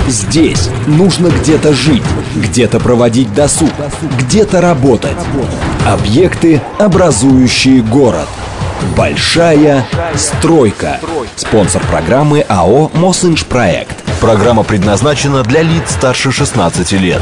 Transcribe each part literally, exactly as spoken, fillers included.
Здесь нужно где-то жить, где-то проводить досуг, где-то работать. Объекты, образующие город. Большая стройка. Спонсор программы АО «Мосинжпроект». Программа предназначена для лиц старше шестнадцати лет.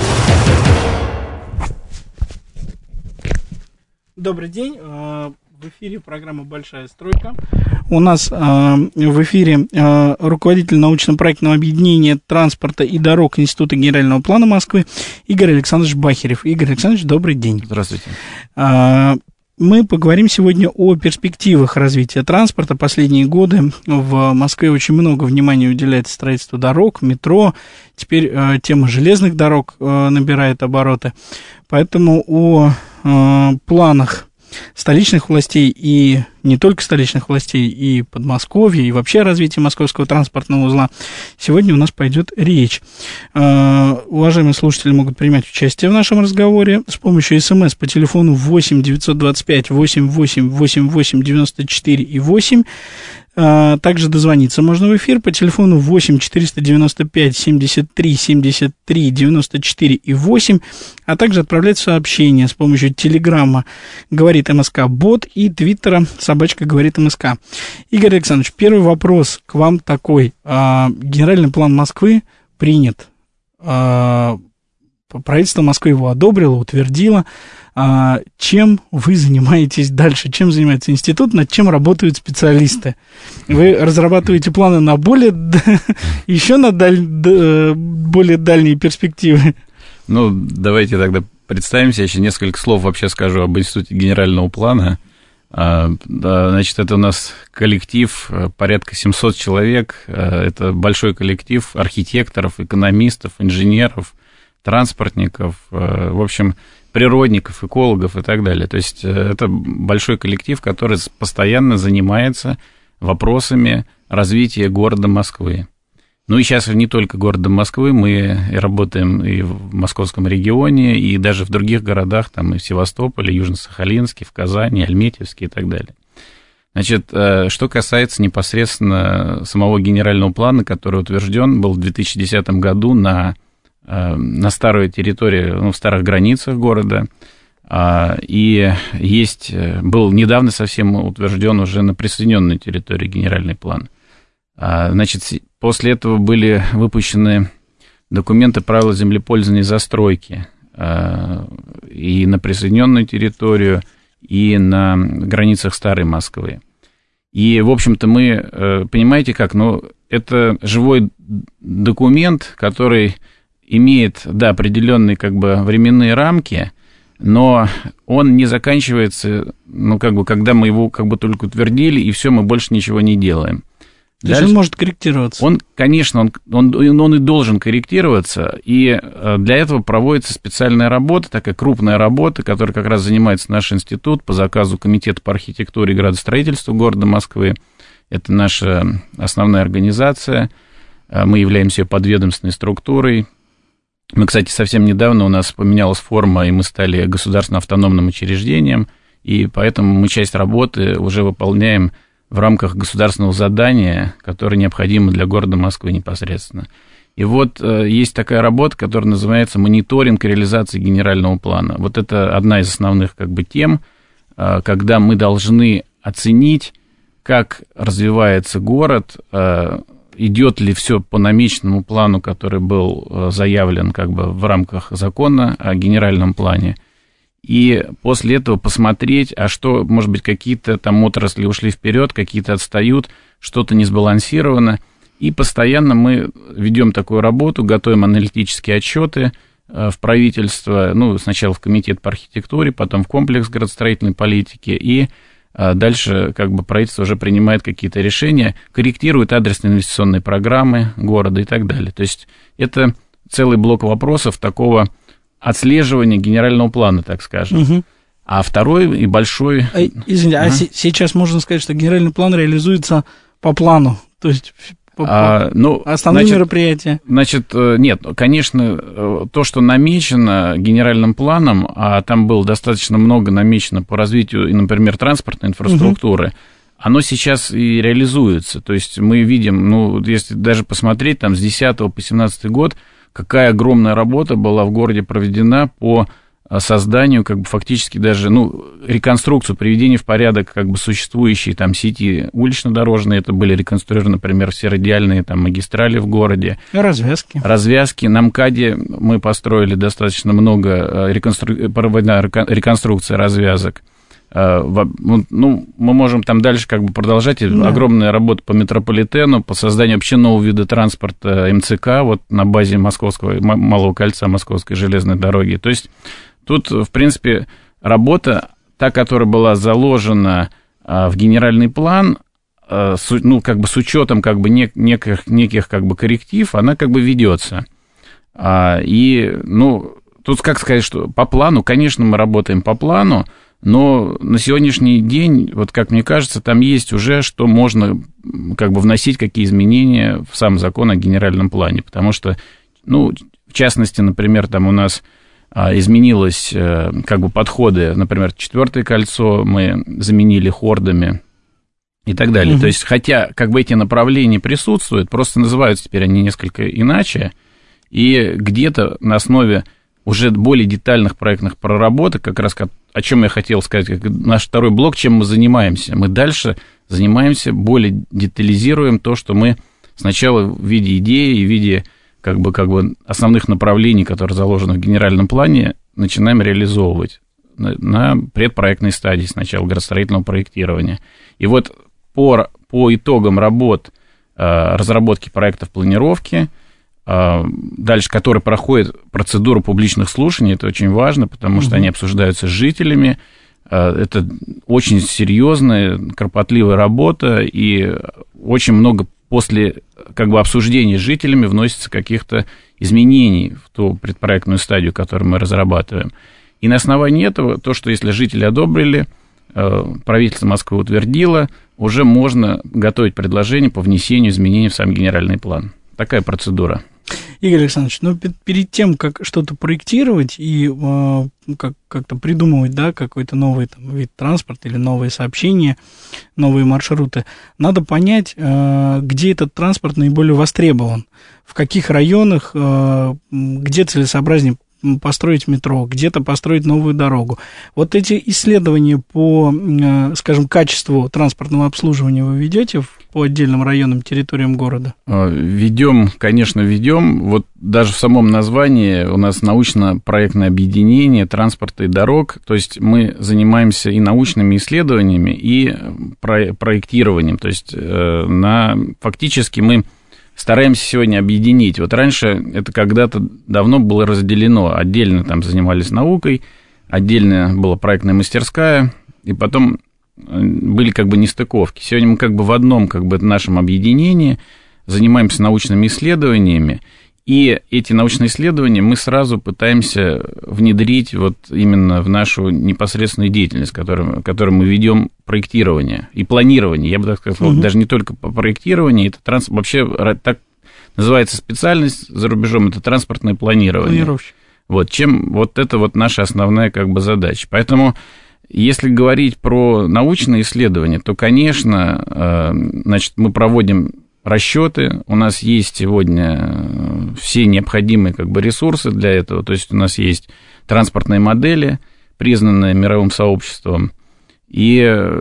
Добрый день. В эфире программа «Большая стройка». У нас э, в эфире э, руководитель научно-проектного объединения транспорта и дорог Института генерального плана Москвы Игорь Александрович Бахерев. Игорь Александрович, добрый день. Здравствуйте. Э, мы поговорим сегодня о перспективах развития транспорта. Последние годы в Москве очень много внимания уделяется строительству дорог, метро. Теперь э, тема железных дорог э, набирает обороты. Поэтому о э, планах столичных властей и не только столичных властей, и Подмосковья, и вообще развития московского транспортного узла сегодня у нас пойдет речь. Э, уважаемые слушатели могут принимать участие в нашем разговоре с помощью СМС по телефону восемь девятьсот двадцать пять восемьдесят восемь восемьдесят восемь девяносто четыре и восемь. Также дозвониться можно в эфир по телефону восемь четыреста девяносто пять семьдесят три семьдесят три девяносто четыре и восемь, а также отправлять сообщения с помощью телеграмма «Говорит МСК Бот» и твиттера «Собачка говорит МСК». Игорь Александрович, первый вопрос к вам такой. Генеральный план Москвы принят. Правительство Москвы его одобрило, утвердило. А чем вы занимаетесь дальше? Чем занимается институт? Над чем работают специалисты? Вы разрабатываете планы на более, еще на даль, более дальние перспективы? Ну, давайте тогда представимся. Еще несколько слов вообще скажу об Институте генерального плана. Значит, это у нас коллектив, порядка семьсот человек. Это большой коллектив архитекторов, экономистов, инженеров, транспортников, в общем, природников, экологов и так далее. То есть это большой коллектив, который постоянно занимается вопросами развития города Москвы. Ну и сейчас не только города Москвы, мы работаем и в московском регионе, и даже в других городах, там и в Севастополе, Южно-Сахалинске, в Казани, Альметьевске и так далее. Значит, что касается непосредственно самого генерального плана, который утвержден был в две тысячи десятом году на на старой территории, ну, в старых границах города, и есть, был недавно совсем утвержден уже на присоединенной территории генеральный план. Значит, после этого были выпущены документы правил землепользования и застройки и на присоединенную территорию, и на границах старой Москвы. И, в общем-то, мы, понимаете как, ну, это живой документ, который имеет, да, определенные как бы временные рамки, но он не заканчивается, ну, как бы, когда мы его как бы только утвердили, и все, мы больше ничего не делаем. То есть он может корректироваться? Он, конечно, он, он, он и должен корректироваться, и для этого проводится специальная работа, такая крупная работа, которой как раз занимается наш институт по заказу Комитета по архитектуре и градостроительству города Москвы. Это наша основная организация, мы являемся ее подведомственной структурой. Мы, кстати, совсем недавно у нас поменялась форма, и мы стали государственным автономным учреждением, и поэтому мы часть работы уже выполняем в рамках государственного задания, которое необходимо для города Москвы непосредственно. И вот есть такая работа, которая называется «Мониторинг реализации генерального плана». Вот это одна из основных как бы тем, когда мы должны оценить, как развивается город, идет ли все по намеченному плану, который был заявлен как бы в рамках закона о генеральном плане, и после этого посмотреть, а что, может быть, какие-то там отрасли ушли вперед, какие-то отстают, что-то не сбалансировано, и постоянно мы ведем такую работу, готовим аналитические отчеты в правительство, ну, сначала в Комитет по архитектуре, потом в комплекс градостроительной политики, и дальше как бы правительство уже принимает какие-то решения, корректирует адресные инвестиционные программы города и так далее. То есть это целый блок вопросов такого отслеживания генерального плана, так скажем. Угу. А второй и большой... А, извините, а, а с- сейчас можно сказать, что генеральный план реализуется по плану, то есть... А, ну, основные значит, мероприятия? Значит, нет, конечно, то, что намечено генеральным планом, а там было достаточно много намечено по развитию, например, транспортной инфраструктуры, оно сейчас и реализуется. То есть мы видим, ну, если даже посмотреть там с десятого по семнадцатый год, какая огромная работа была в городе проведена по созданию, как бы, фактически даже, ну, реконструкцию, приведение в порядок, как бы, существующей там сети улично-дорожной. Это были реконструированы, например, все радиальные там магистрали в городе. Развязки. Развязки. На МКАДе мы построили достаточно много реконстру... реконструкции развязок. Ну, мы можем там дальше как бы продолжать. Да. Огромная работа по метрополитену, по созданию вообще нового вида транспорта МЦК, вот на базе Московского, Малого кольца Московской железной дороги. То есть тут, в принципе, работа, та, которая была заложена в генеральный план, ну, как бы с учетом как бы неких, неких как бы корректив, она как бы ведется. И, ну, тут как сказать, что по плану, конечно, мы работаем по плану, но на сегодняшний день, вот как мне кажется, там есть уже, что можно как бы вносить, какие изменения в сам закон о генеральном плане, потому что, ну, в частности, например, там у нас изменилось как бы подходы, например, четвертое кольцо мы заменили хордами и так далее. Mm-hmm. То есть, хотя как бы эти направления присутствуют, просто называются теперь они несколько иначе, и где-то на основе уже более детальных проектных проработок, как раз о чем я хотел сказать, как наш второй блок, чем мы занимаемся. Мы дальше занимаемся, более детализируем то, что мы сначала в виде идеи и в виде как бы, как бы основных направлений, которые заложены в генеральном плане, начинаем реализовывать на, на предпроектной стадии сначала градостроительного проектирования. И вот по, по итогам работ разработки проектов планировки, дальше, которые проходят процедуру публичных слушаний, это очень важно, потому что mm-hmm. они обсуждаются с жителями, это очень серьезная, кропотливая работа, и очень много после как бы обсуждения с жителями вносится каких-то изменений в ту предпроектную стадию, которую мы разрабатываем. И на основании этого, то, что если жители одобрили, правительство Москвы утвердило, уже можно готовить предложение по внесению изменений в сам генеральный план. Такая процедура. Игорь Александрович, ну, перед тем, как что-то проектировать и э, как- как-то придумывать, да, какой-то новый там, вид транспорта или новые сообщения, новые маршруты, надо понять, э, где этот транспорт наиболее востребован, в каких районах, э, где целесообразнее построить метро, где-то построить новую дорогу. Вот эти исследования по, скажем, качеству транспортного обслуживания вы ведете по отдельным районам, территориям города? Ведем, конечно, ведем. Вот даже в самом названии у нас научно-проектное объединение транспорта и дорог. То есть мы занимаемся и научными исследованиями, и проектированием. То есть на, фактически мы стараемся сегодня объединить. Вот раньше это когда-то давно было разделено. Отдельно там занимались наукой, отдельно была проектная мастерская, и потом были как бы нестыковки. Сегодня мы как бы в одном как бы нашем объединении занимаемся научными исследованиями, и эти научные исследования мы сразу пытаемся внедрить вот именно в нашу непосредственную деятельность, которую, которую мы ведем проектирование и планирование. Я бы так сказал, угу. даже не только по проектированию, это транс... вообще так называется специальность за рубежом, это транспортное планирование. Вот, чем вот это вот наша основная как бы задача. Поэтому, если говорить про научные исследования, то, конечно, значит, мы проводим расчеты, у нас есть сегодня все необходимые как бы ресурсы для этого, то есть у нас есть транспортные модели, признанные мировым сообществом, и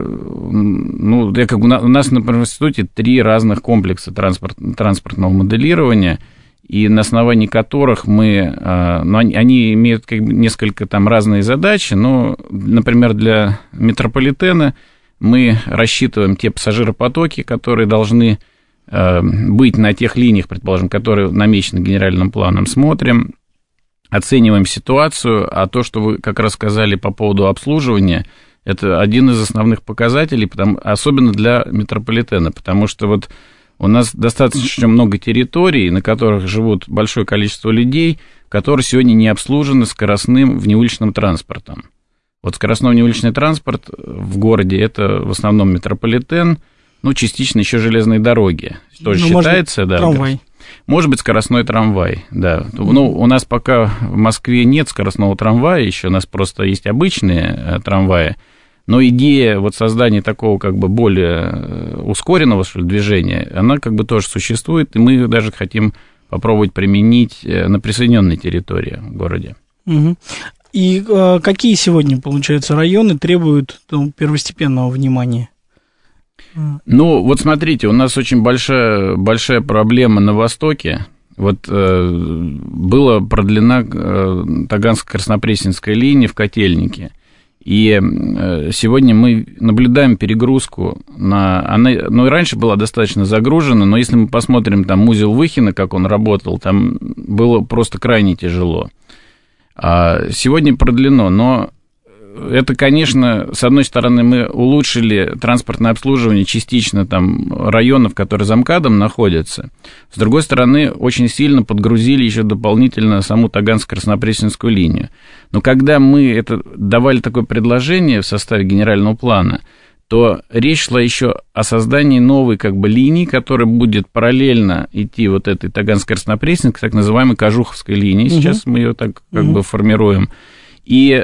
ну, я, как, у нас, например, в институте три разных комплекса транспорт, транспортного моделирования, и на основании которых мы, ну, они, они имеют как бы несколько там разные задачи, но, например, для метрополитена мы рассчитываем те пассажиропотоки, которые должны быть на тех линиях, предположим, которые намечены генеральным планом, смотрим, оцениваем ситуацию, а то, что вы как раз сказали по поводу обслуживания, это один из основных показателей, потому, особенно для метрополитена, потому что вот у нас достаточно много территорий, на которых живут большое количество людей, которые сегодня не обслужены скоростным внеуличным транспортом. Вот скоростной внеуличный транспорт в городе – это в основном метрополитен, ну, частично еще железные дороги. Тоже ну, считается, может быть, да. Трамвай. Может быть, скоростной трамвай, да. Mm-hmm. Ну, у нас пока в Москве нет скоростного трамвая еще, у нас просто есть обычные трамваи, Но идея вот создания такого как бы более ускоренного, что ли, движения, она как бы тоже существует, и мы даже хотим попробовать применить на присоединенной территории в городе. Угу. И э, какие сегодня, получается, районы требуют ну, первостепенного внимания? Ну, вот смотрите, у нас очень большая, большая проблема на Востоке. Вот э, была продлена э, Таганско-Краснопресненская линия в Котельнике. И э, сегодня мы наблюдаем перегрузку на... Она, ну, и раньше была достаточно загружена, но если мы посмотрим там узел Выхина, как он работал, там было просто крайне тяжело. А сегодня продлено, но это, конечно, с одной стороны, мы улучшили транспортное обслуживание частично там районов, которые за МКАДом находятся. С другой стороны, очень сильно подгрузили еще дополнительно саму Таганско-Краснопресненскую линию. Но когда мы это давали такое предложение в составе генерального плана, то речь шла еще о создании новой как бы линии, которая будет параллельно идти вот этой Таганско-Краснопресненской, так называемой Кожуховской линии. Сейчас угу. мы ее так как угу. бы формируем. И,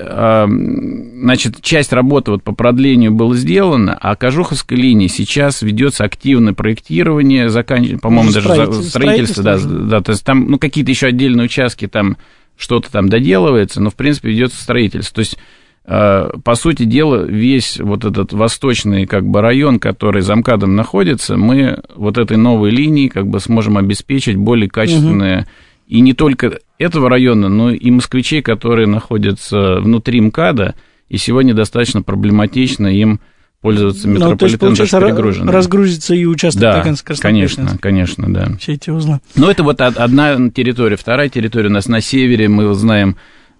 значит, часть работы вот по продлению была сделана, а Кожуховской линии сейчас ведется активное проектирование, заканч... по-моему, даже строительство, строительство да, да, то есть там ну, какие-то еще отдельные участки, там что-то там доделывается, но, в принципе, ведется строительство. То есть, по сути дела, весь вот этот восточный как бы район, который за МКАДом находится, мы вот этой новой линией как бы сможем обеспечить более качественное... Угу. И не только этого района, но и москвичей, которые находятся внутри МКАДа, и сегодня достаточно проблематично им пользоваться метрополитеном, даже перегруженным. Разгрузится и участок да, Таганско-Краснопресненской. конечно, конечно, да. Все эти узлы. Но это вот одна территория. Вторая территория у нас на севере, мы знаем,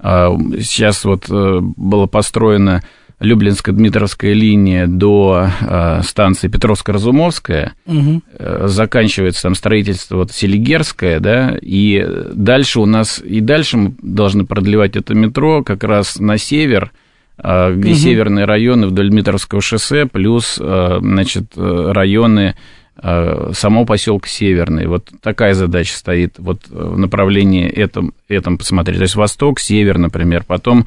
сейчас вот была построена Люблинско-Дмитровская линия до э, станции Петровско-Разумовская, угу. э, заканчивается там строительство вот Селигерское, да, и дальше у нас, и дальше мы должны продлевать это метро как раз на север, э, где угу. северные районы вдоль Дмитровского шоссе, плюс, э, значит, районы э, самого поселка Северный. Вот такая задача стоит вот в направлении этом, этом посмотреть. То есть восток, север, например, потом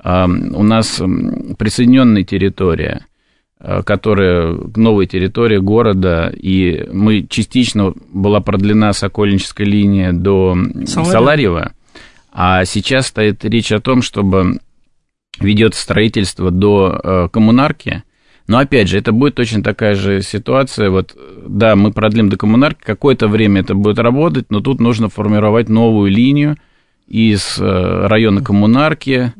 у нас присоединенная территория, которая новая территория города, и мы частично была продлена Сокольническая линия до Саларьева. Саларьева, а сейчас стоит речь о том, чтобы ведется строительство до Коммунарки. Но опять же, это будет точно такая же ситуация. Вот, да, мы продлим до Коммунарки, какое-то время это будет работать, но тут нужно формировать новую линию из района Коммунарки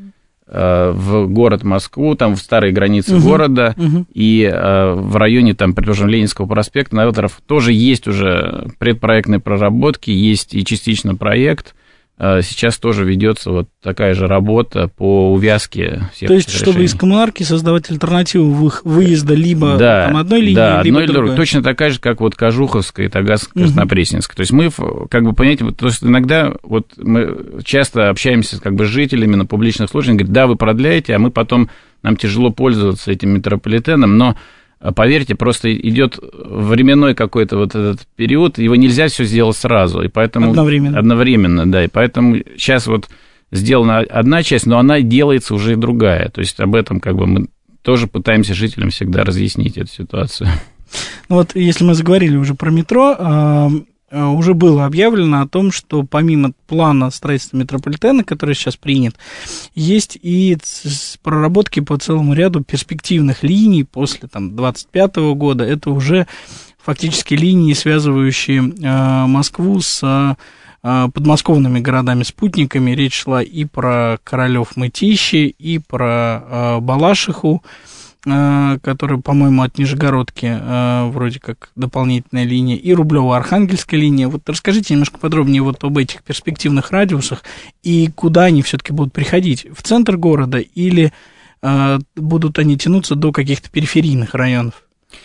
в город Москву, там в старые границы угу, города, угу. и э, в районе, там, предположим, Ленинского проспекта, Новаторов, тоже есть уже предпроектные проработки, есть и частично проект. Э, сейчас тоже ведется вот такая же работа по увязке всех. То есть, решений. Чтобы из Коммунарки создавать альтернативу выезда либо да, там, одной линии, да, либо одной другой. другой. Точно такая же, как вот Кожуховская и Таганско-Краснопресненская. Угу. То есть мы, как бы, понимаете, вот, то есть иногда вот мы часто общаемся как бы с жителями на публичных слушаниях, говорят, да, вы продляете, а мы потом, нам тяжело пользоваться этим метрополитеном, но поверьте, просто идет временной какой-то вот этот период, его нельзя все сделать сразу, и поэтому... Одновременно. Одновременно, да, и поэтому сейчас вот сделана одна часть, но она делается уже и другая, то есть об этом как бы мы тоже пытаемся жителям всегда разъяснить эту ситуацию. Ну вот, если мы заговорили уже про метро, уже было объявлено о том, что помимо плана строительства метрополитена, который сейчас принят, есть и проработки по целому ряду перспективных линий после там, двадцать пятого года. Это уже фактически линии, связывающие э, Москву с э, подмосковными городами-спутниками. Речь шла и про Королёв-Мытищи, и про э, Балашиху, который, по-моему, от Нижегородки э, вроде как дополнительная линия, и Рублёво-Архангельская линия. Вот расскажите немножко подробнее вот об этих перспективных радиусах и куда они все-таки будут приходить, в центр города или э, будут они тянуться до каких-то периферийных районов?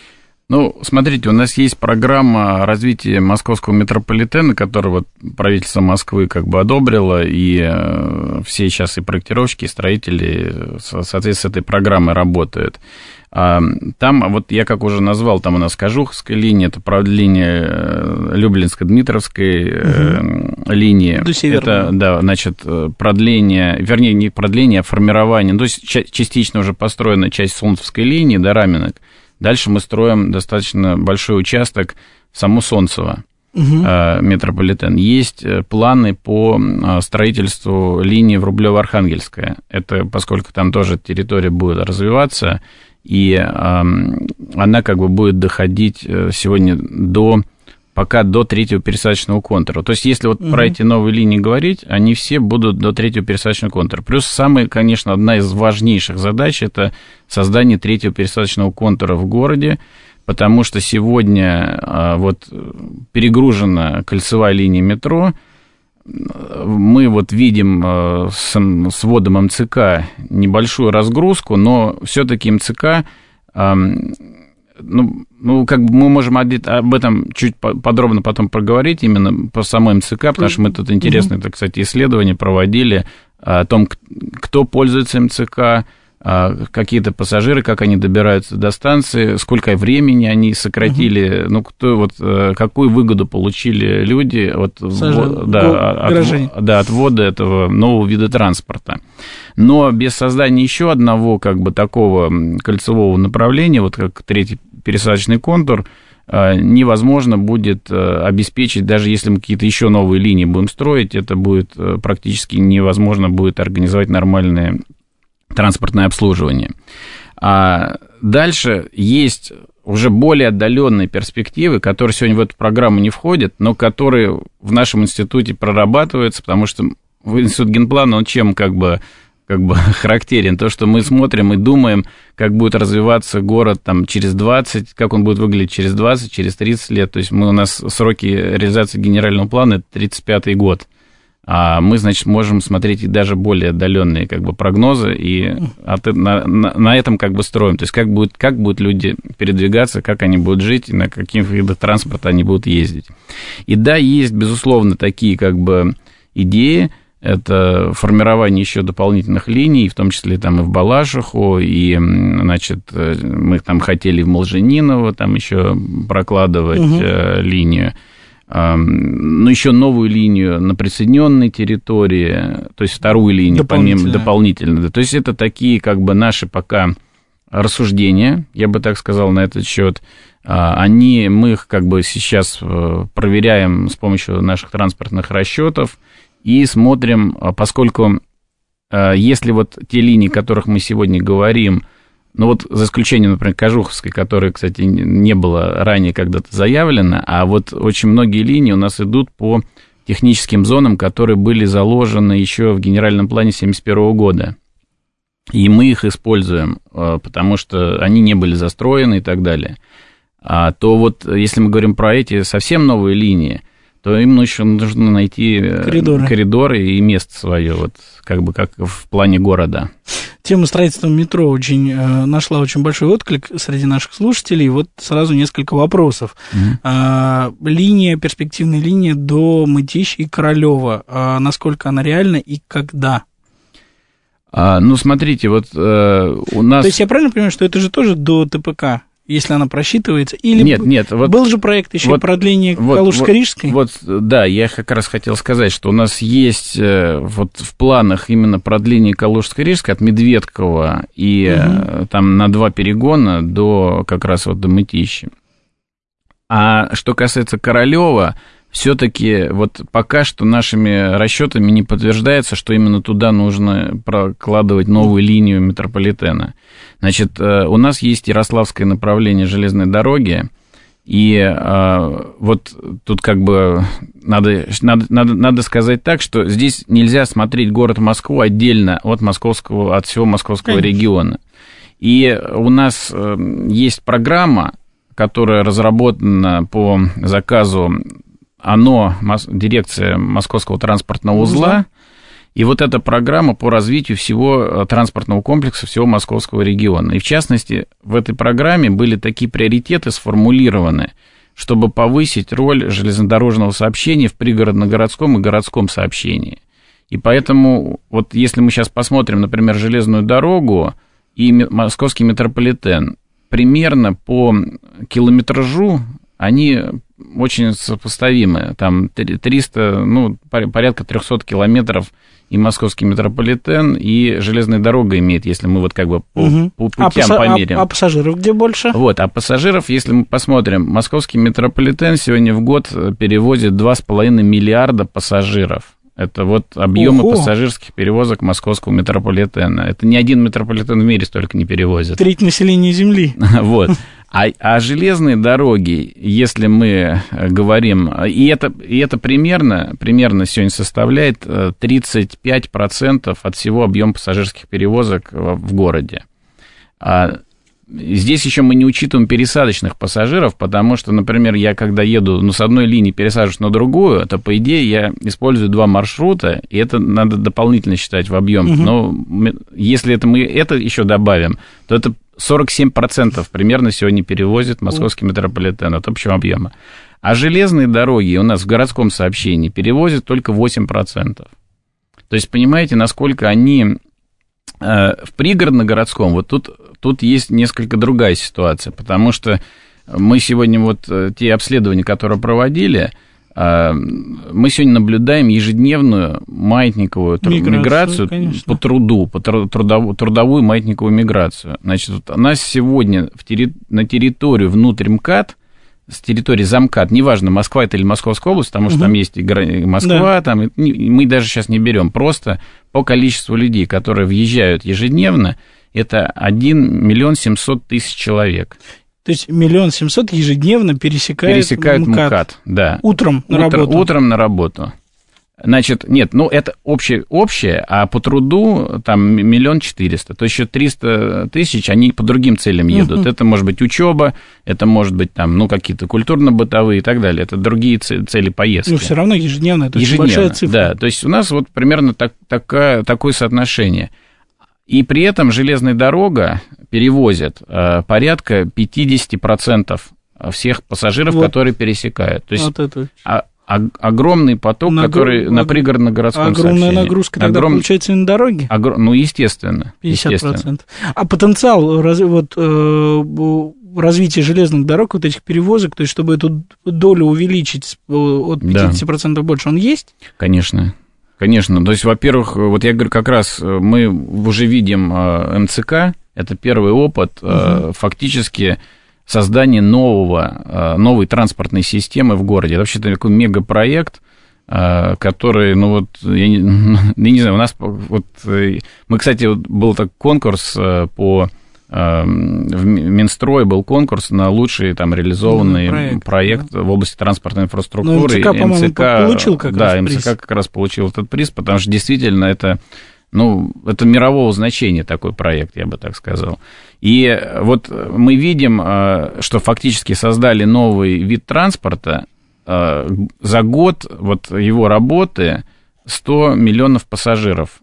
Ну, смотрите, у нас есть программа развития московского метрополитена, которую вот правительство Москвы как бы одобрило, и все сейчас и проектировщики, и строители, соответственно, с этой программой работают. Там, вот я как уже назвал, там у нас Кожуховская линия, это продление Люблинско-Дмитровской угу. линии. До Северного. Это, да, значит, продление, вернее, не продление, а формирование, то есть частично уже построена часть Солнцевской линии до Раменок. Дальше мы строим достаточно большой участок в само Солнцево, угу. э, метрополитен. Есть планы по строительству линии в Рублёво-Архангельское. Это поскольку там тоже территория будет развиваться, и э, она как бы будет доходить сегодня до, пока до третьего пересадочного контура. То есть, если вот угу. про эти новые линии говорить, они все будут до третьего пересадочного контура. Плюс самая, конечно, одна из важнейших задач – это создание третьего пересадочного контура в городе, потому что сегодня э, вот перегружена кольцевая линия метро. Мы вот видим э, с, с вводом эм цэ ка небольшую разгрузку, но все-таки эм цэ ка, э, ну, ну, как бы мы можем об этом чуть подробно потом проговорить, именно по самой эм цэ ка, потому что мы тут интересные, так сказать, исследования проводили о том, кто пользуется эм цэ ка, какие-то пассажиры, как они добираются до станции, сколько времени они сократили, угу. ну, кто, вот, какую выгоду получили люди от, ввод, да, от, да, от ввода этого нового вида транспорта. Но без создания еще одного, как бы, такого кольцевого направления, вот как третий пересадочный контур, невозможно будет обеспечить, даже если мы какие-то еще новые линии будем строить, это будет практически невозможно будет организовать нормальные транспортное обслуживание. А дальше есть уже более отдаленные перспективы, которые сегодня в эту программу не входят, но которые в нашем институте прорабатываются, потому что институт генплана, он чем как бы, как бы характерен? То, что мы смотрим и думаем, как будет развиваться город там, через двадцать, как он будет выглядеть через двадцать, через тридцать лет. То есть мы, у нас сроки реализации генерального плана – это тридцать пятый год. А мы, значит, можем смотреть и даже более отдаленные как бы, прогнозы, и от, на, на, на этом как бы строим. То есть как, будет, как будут люди передвигаться, как они будут жить, и на каких видах транспорта они будут ездить. И да, есть, безусловно, такие как бы идеи, это формирование еще дополнительных линий, в том числе там и в Балашиху, и, значит, мы там хотели в Молжениново там еще прокладывать угу. линию. Но еще новую линию на присоединенной территории, то есть вторую линию помимо дополнительно. То есть это такие как бы наши пока рассуждения, я бы так сказал, на этот счет. Они, мы их как бы сейчас проверяем с помощью наших транспортных расчетов и смотрим, поскольку если вот те линии, о которых мы сегодня говорим, ну вот за исключением, например, Кожуховской, которая, кстати, не было ранее когда-то заявлено, а вот очень многие линии у нас идут по техническим зонам, которые были заложены еще в генеральном плане семьдесят первого года. И мы их используем, потому что они не были застроены и так далее. А то вот, если мы говорим про эти совсем новые линии, то им еще нужно найти коридоры, коридоры и место свое, вот как бы как в плане города. Тема строительства метро очень, э, нашла очень большой отклик среди наших слушателей. Вот сразу несколько вопросов. Mm-hmm. А, линия, перспективная линия до Мытищ и Королёва. А, насколько она реальна и когда? А, ну, смотрите, вот э, у нас... То есть я правильно понимаю, что это же тоже до ТПК? Если она просчитывается, или нет, нет, вот, был же проект еще вот, продления вот, Калужско-Рижской? Вот, вот, да, я как раз хотел сказать, что у нас есть вот в планах именно продление Калужско-Рижской от Медведкова и угу. там на два перегона до как раз вот до Мытищи. А что касается Королёва, все-таки вот пока что нашими расчетами не подтверждается, что именно туда нужно прокладывать новую линию метрополитена. Значит, у нас есть Ярославское направление железной дороги, и вот тут как бы надо, надо, надо, надо сказать так, что здесь нельзя смотреть город Москву отдельно от московского, от всего московского Конечно. Региона. И у нас есть программа, которая разработана по заказу ОНО, дирекция Московского транспортного узла, И вот эта программа по развитию всего транспортного комплекса, всего московского региона. И в частности, в этой программе были такие приоритеты сформулированы, чтобы повысить роль железнодорожного сообщения в пригородно-городском и городском сообщении. И поэтому, вот если мы сейчас посмотрим, например, железную дорогу и московский метрополитен, примерно по километражу они очень сопоставимы. Там триста, ну, порядка триста километров и московский метрополитен, и железная дорога имеет, если мы вот как бы по, угу. по путям а померяем. А, а пассажиров где больше? Вот, а пассажиров, если мы посмотрим, московский метрополитен сегодня в год перевозит два с половиной миллиарда пассажиров. Это вот объемы Ого. пассажирских перевозок московского метрополитена. Это ни один метрополитен в мире столько не перевозит. Треть населения Земли. Вот. А, а железные дороги, если мы говорим, и это, и это примерно, примерно сегодня составляет тридцать пять процентов от всего объема пассажирских перевозок в городе. А здесь еще мы не учитываем пересадочных пассажиров, потому что, например, я когда еду ну, с одной линии пересаживаюсь на другую, то, по идее, я использую два маршрута, и это надо дополнительно считать в объем. Угу. Но если это мы это еще добавим, то это сорок семь процентов примерно сегодня перевозит московский метрополитен от общего объема. А железные дороги у нас в городском сообщении перевозят только восемь процентов. То есть, понимаете, насколько они э, в пригородно-городском, вот тут, тут есть несколько другая ситуация, потому что мы сегодня вот те обследования, которые проводили, мы сегодня наблюдаем ежедневную маятниковую миграцию, миграцию по труду, по трудовую, трудовую маятниковую миграцию. Значит, вот у нас сегодня в терри... на территорию внутрь МКАД, с территории замкад, неважно, Москва это или Московская область, потому что угу. там есть и Москва, да. там, мы даже сейчас не берем, просто по количеству людей, которые въезжают ежедневно, это один миллион семьсот тысяч человек. То есть миллион семьсот ежедневно пересекает, пересекает МКАД. МКАД, да. Утром на Утро, работу. Утром на работу. Значит, нет, ну это общее, общее, а по труду там миллион четыреста. То есть еще триста тысяч, они по другим целям едут. Uh-huh. Это может быть учеба, это может быть там, ну, какие-то культурно-бытовые и так далее. Это другие цели поездки. Но все равно ежедневно, это ежедневно, очень большая цифра. Да, то есть у нас вот примерно так, такая, такое соотношение. И при этом железная дорога перевозит э, порядка пятьдесят процентов всех пассажиров, вот. которые пересекают. То есть вот это. А, а, огромный поток, Нагру... который на пригородно-городском Огромная сообщении. нагрузка тогда Огром... получается и на дороге? Огр... Ну, естественно. пятьдесят процентов. Естественно. А потенциал раз... вот, э, развития железных дорог, вот этих перевозок, то есть чтобы эту долю увеличить от пятьдесят процентов да. больше, он есть? Конечно. Конечно, то есть, во-первых, вот я говорю, как раз мы уже видим МЦК, это первый опыт угу. фактически создания нового, новой транспортной системы в городе. Это вообще такой мегапроект, который, ну вот, я не, я не знаю, у нас вот, мы, кстати, вот был так конкурс по... В Минстрое был конкурс на лучший там реализованный проект, проект да. в области транспортной инфраструктуры. Но МЦК, по-моему, получил как да, раз приз. Да, МЦК как раз получил этот приз, потому что действительно это, ну, это мирового значения такой проект, я бы так сказал. И вот мы видим, что фактически создали новый вид транспорта. За год вот его работы сто миллионов пассажиров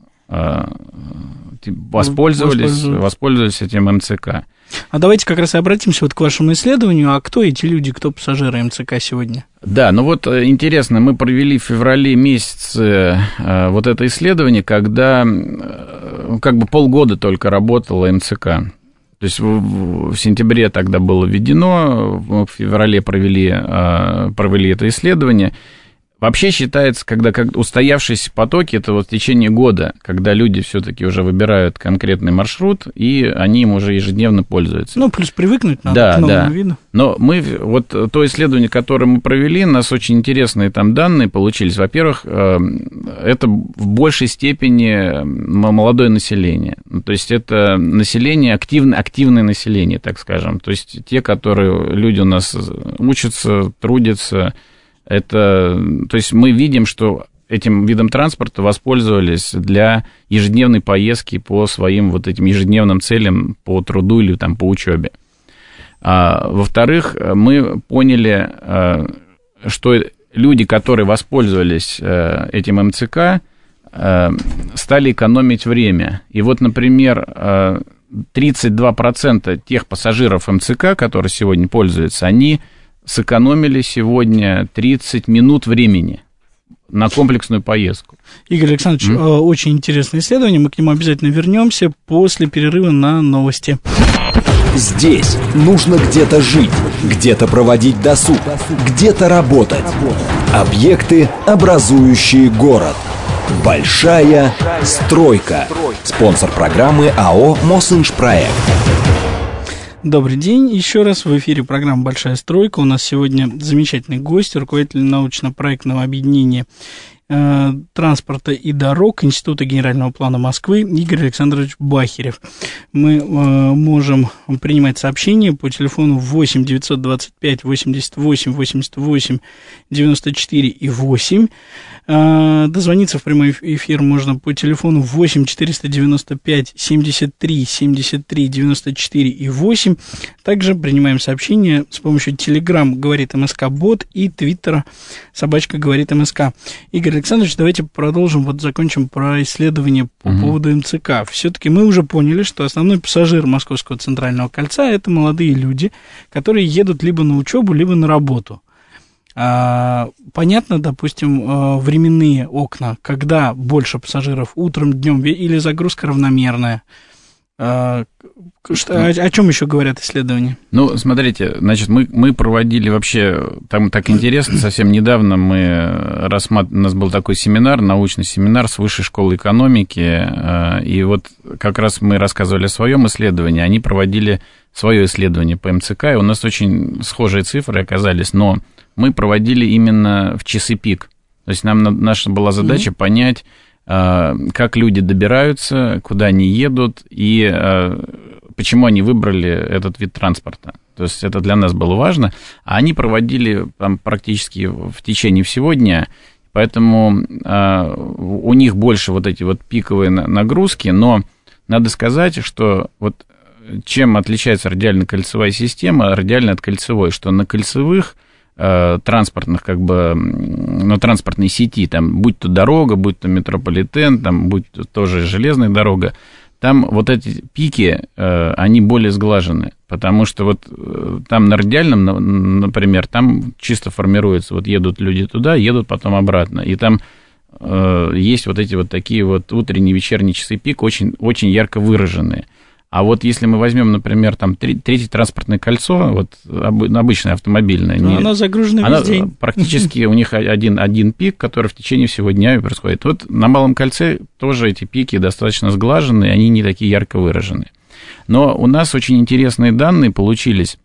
Воспользовались, воспользовались этим МЦК. А давайте как раз и обратимся вот к вашему исследованию. А кто эти люди, кто пассажиры МЦК сегодня? Да, ну вот интересно, мы провели в феврале месяце вот это исследование, когда как бы полгода только работала МЦК. То есть в сентябре тогда было введено, в феврале провели, провели это исследование. Вообще считается, когда как устоявшиеся потоки, это вот в течение года, когда люди все-таки уже выбирают конкретный маршрут, и они им уже ежедневно пользуются. Ну, плюс привыкнуть надо да, к новому да. виду. Но мы, вот то исследование, которое мы провели, у нас очень интересные там данные получились. Во-первых, это в большей степени молодое население. То есть это население, активное, активное население, так скажем. То есть те, которые, люди у нас учатся, трудятся. Это, то есть мы видим, что этим видом транспорта воспользовались для ежедневной поездки по своим вот этим ежедневным целям по труду или там по учебе. А, во-вторых, мы поняли, что люди, которые воспользовались этим МЦК, стали экономить время. И вот, например, тридцать два процента тех пассажиров МЦК, которые сегодня пользуются, они сэкономили сегодня тридцать минут времени на комплексную поездку. Игорь Александрович, mm. очень интересное исследование, мы к нему обязательно вернемся после перерыва на новости. Здесь нужно где-то жить, где-то проводить досуг, где-то работать. Объекты, образующие город. Большая стройка. Спонсор программы АО «Мосинжпроект». Добрый день. Еще раз в эфире программа «Большая стройка». У нас сегодня замечательный гость, руководитель научно-проектного объединения э, транспорта и дорог Института генерального плана Москвы Игорь Александрович Бахерев. Мы э, можем принимать сообщения по телефону восемь девятьсот двадцать пять восемьдесят восемь восемьдесят восемь девяносто четыре и восемь. Дозвониться в прямой эфир можно по телефону восемь четыреста девяносто пять семьдесят три семьдесят три девяносто четыре и восемь. Также принимаем сообщения с помощью Telegram говорит МСК бот и Твиттера собачка говорит МСК. Игорь Александрович, давайте продолжим, вот закончим про исследование по угу. поводу МЦК. Все-таки мы уже поняли, что основной пассажир Московского центрального кольца — это молодые люди, которые едут либо на учебу, либо на работу. А, понятно, допустим, временные окна, когда больше пассажиров утром, днем или загрузка равномерная. А, что, о, о чем еще говорят исследования? Ну, смотрите, значит, мы, мы проводили вообще, там так интересно, совсем недавно мы рассматривали, у нас был такой семинар, научный семинар с Высшей школы экономики, и вот как раз мы рассказывали о своем исследовании, они проводили свое исследование по МЦК, и у нас очень схожие цифры оказались, но мы проводили именно в часы пик. То есть нам наша была задача mm-hmm. понять, как люди добираются, куда они едут и почему они выбрали этот вид транспорта. То есть это для нас было важно. А они проводили там практически в течение всего дня, поэтому у них больше вот эти вот пиковые нагрузки, но надо сказать, что вот чем отличается радиально-кольцевая система, радиально от кольцевой, что на кольцевых транспортных, как бы, ну, транспортной сети, там, будь то дорога, будь то метрополитен, там, будь то тоже железная дорога, там вот эти пики, они более сглажены, потому что вот там на радиальном, например, там чисто формируется, вот едут люди туда, едут потом обратно, и там есть вот эти вот такие вот утренние, вечерние часы пик, очень, очень ярко выраженные. А вот если мы возьмем, например, там третье транспортное кольцо, вот обычное автомобильное, не, оно загружено весь день. Практически у них один, один пик, который в течение всего дня происходит. Вот на Малом кольце тоже эти пики достаточно сглажены, они не такие ярко выражены. Но у нас очень интересные данные получились.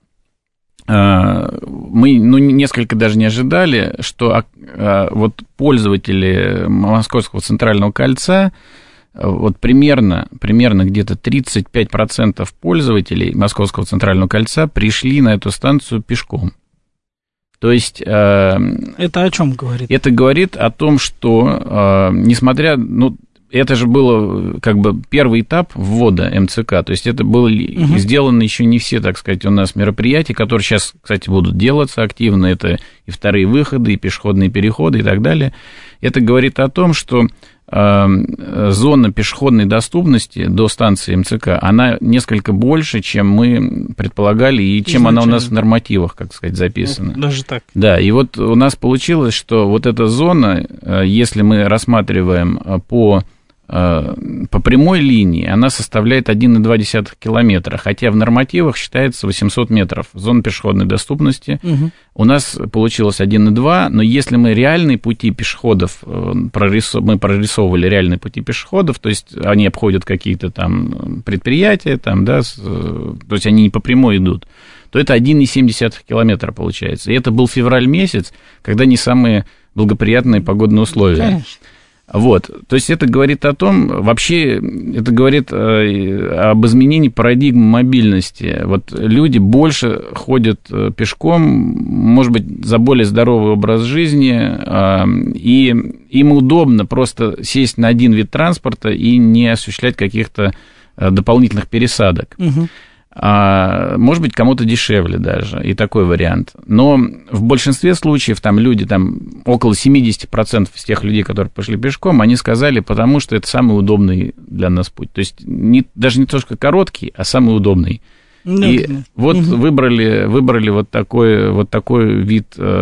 Мы, ну, несколько даже не ожидали, что вот пользователи Московского центрального кольца, вот примерно, примерно где-то тридцать пять процентов пользователей Московского центрального кольца пришли на эту станцию пешком. То есть... Э, это о чем говорит? Это говорит о том, что, э, несмотря... Ну, это же было как бы первый этап ввода МЦК, то есть это были угу. сделаны еще не все, так сказать, у нас мероприятия, которые сейчас, кстати, будут делаться активно, это и вторые выходы, и пешеходные переходы и так далее. Это говорит о том, что зона пешеходной доступности до станции МЦК, она несколько больше, чем мы предполагали, и чем она у нас в нормативах, как сказать, записана. Ну, даже так. Да, и вот у нас получилось, что вот эта зона, если мы рассматриваем по, по прямой линии, она составляет один целых два десятых километра, хотя в нормативах считается восемьсот метров зона пешеходной доступности. Угу. У нас получилось один целых два, но если мы реальные пути пешеходов, прорисов... мы прорисовывали реальные пути пешеходов, то есть они обходят какие-то там предприятия, там, да, то есть они не по прямой идут, то это один целых семь десятых километра получается. И это был февраль месяц, когда не самые благоприятные погодные условия. Конечно. Вот, то есть это говорит о том, вообще это говорит об изменении парадигмы мобильности. Вот люди больше ходят пешком, может быть, за более здоровый образ жизни, и им удобно просто сесть на один вид транспорта и не осуществлять каких-то дополнительных пересадок. Угу. А, может быть, кому-то дешевле даже, и такой вариант. Но в большинстве случаев там люди, там около семьдесят процентов из тех людей, которые пошли пешком, они сказали, потому что это самый удобный для нас путь. То есть не, даже не только короткий, а самый удобный. Ну, и да. вот угу. выбрали, выбрали вот такой, вот такой вид э,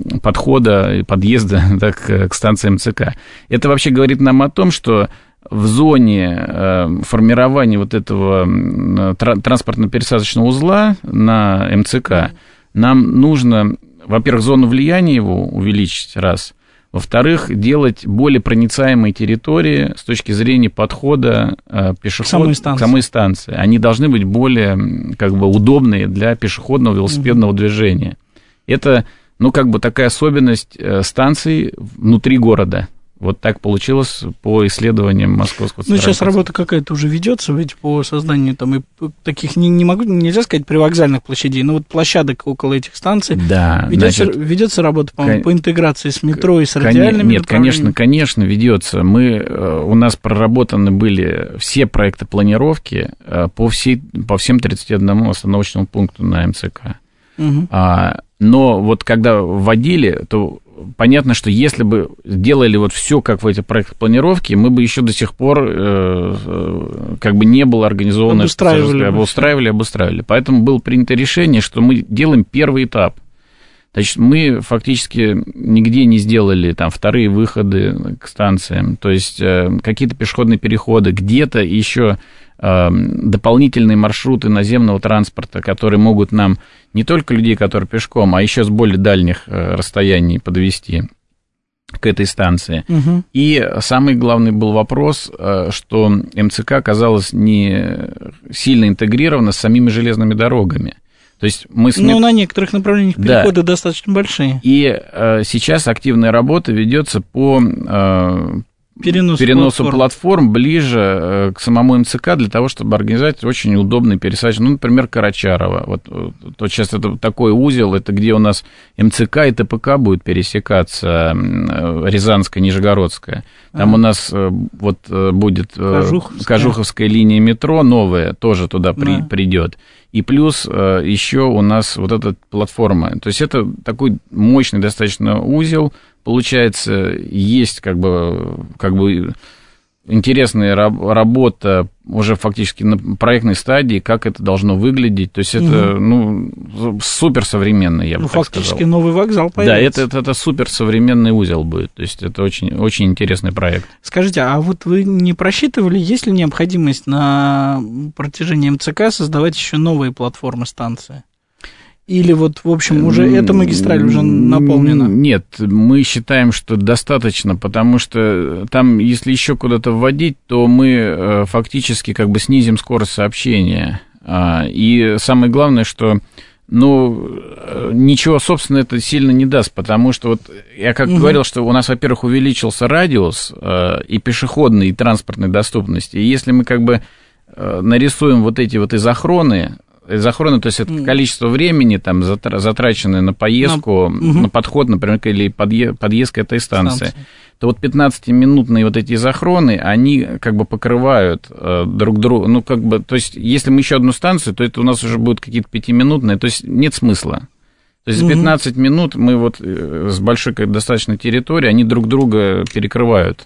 подхода и подъезда так, к станции МЦК. Это вообще говорит нам о том, что в зоне э, формирования вот этого тра- транспортно-пересадочного узла на МЦК нам нужно, во-первых, зону влияния его увеличить, раз. Во-вторых, делать более проницаемые территории с точки зрения подхода э, пешеходов к самой станции. Они должны быть более как бы, удобные для пешеходного велосипедного mm-hmm. движения. Это, ну, как бы такая особенность э, станций внутри города. Вот так получилось по исследованиям Московского центрального. Ну, сейчас работа какая-то уже ведется, ведь по созданию там и таких, не, не могу, нельзя сказать, привокзальных площадей, но вот площадок около этих станций. Да, ведется, значит, ведется работа, по-моему, кон... по интеграции с метро и с радиальными Нет, конечно, конечно, ведется. Мы, у нас проработаны были все проекты планировки по, всей, по всем тридцати одному остановочному пункту на МЦК. Угу. А, но вот когда вводили, то понятно, что если бы делали вот все как в этих проектах планировки, мы бы еще до сих пор э, как бы не было организовано, обустраивали, обустраивали, обустраивали. Поэтому было принято решение, что мы делаем первый этап. Значит, мы фактически нигде не сделали там вторые выходы к станциям, то есть э, какие-то пешеходные переходы, где-то еще э, дополнительные маршруты наземного транспорта, которые могут нам не только людей, которые пешком, а еще с более дальних э, расстояний подвести к этой станции. Угу. И самый главный был вопрос, э, что МЦК оказалась не сильно интегрирована с самими железными дорогами. То есть мы с... Ну, на некоторых направлениях переходы да. достаточно большие. И э, сейчас активная работа ведется по э, переносу, переносу платформ. платформ ближе э, к самому МЦК для того, чтобы организовать очень удобный пересадочный, ну, например, Карачарово. Вот, вот сейчас это такой узел, это где у нас МЦК и ТПК будет пересекаться, э, Рязанская, Нижегородская. Там а. у нас э, вот будет э, Кожуховская. Кожуховская линия метро новая, тоже туда при, да. придет. И плюс э, еще у нас вот эта платформа. То есть это такой мощный достаточно узел. Получается, есть как бы, как бы интересная работа уже фактически на проектной стадии, как это должно выглядеть. То есть это, угу. ну, суперсовременно, я бы ну, так фактически сказал. Новый вокзал появится. Да, это, это, это суперсовременный узел будет. То есть это очень, очень интересный проект. Скажите, а вот вы не просчитывали, есть ли необходимость на протяжении МЦК создавать еще новые платформы станции? Или вот, в общем, уже эта магистраль уже наполнена? Нет, мы считаем, что достаточно, потому что там, если еще куда-то вводить, то мы фактически как бы снизим скорость сообщения. И самое главное, что, ну, ничего, собственно, это сильно не даст, потому что вот я как угу. говорил, что у нас, во-первых, увеличился радиус и пешеходной, и транспортной доступности. И если мы как бы нарисуем вот эти вот изохроны, Изохроны, то есть это mm. количество времени, там, затраченное на поездку, на, угу. на подход, например, или подъезд, подъезд к этой станции, Станция. то вот пятнадцатиминутные вот эти изохроны, они как бы покрывают э, друг друга, ну, как бы, то есть если мы еще одну станцию, то это у нас уже будут какие-то пятиминутные, то есть нет смысла. То есть за пятнадцать угу. минут мы вот э, с большой достаточно территории, они друг друга перекрывают.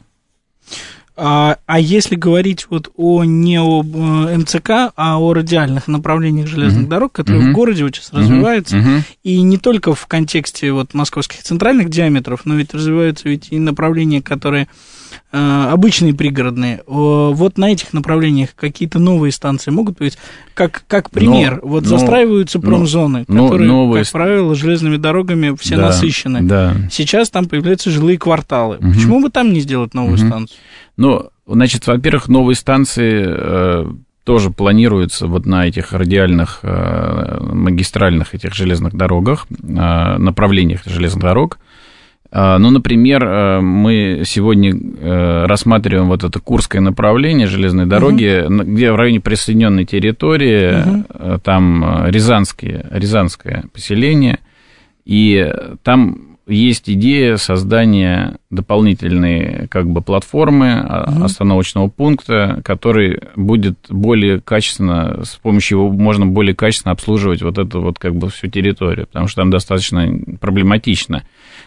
А, а если говорить вот о, не о МЦК, а о радиальных направлениях железных mm-hmm. дорог, которые mm-hmm. в городе вот сейчас mm-hmm. развиваются, mm-hmm. и не только в контексте вот московских центральных диаметров, но ведь развиваются ведь и направления, которые э, обычные пригородные. Вот на этих направлениях какие-то новые станции могут быть? Как, как пример, но, вот но, застраиваются промзоны, но, которые, новые... как правило, железными дорогами все да, насыщены. Да. Сейчас там появляются жилые кварталы. Mm-hmm. Почему бы там не сделать новую mm-hmm. станцию? Ну, значит, во-первых, новые станции э, тоже планируются вот на этих радиальных, э, магистральных этих железных дорогах, э, направлениях железных дорог. Э, ну, например, э, мы сегодня э, рассматриваем вот это Курское направление железной дороги, угу. где в районе присоединенной территории, угу. э, там Рязанское, Рязанское поселение, и там есть идея создания дополнительной как бы платформы, mm-hmm. остановочного пункта, который будет более качественно, с помощью его можно более качественно обслуживать вот эту вот как бы всю территорию, потому что там достаточно проблематично.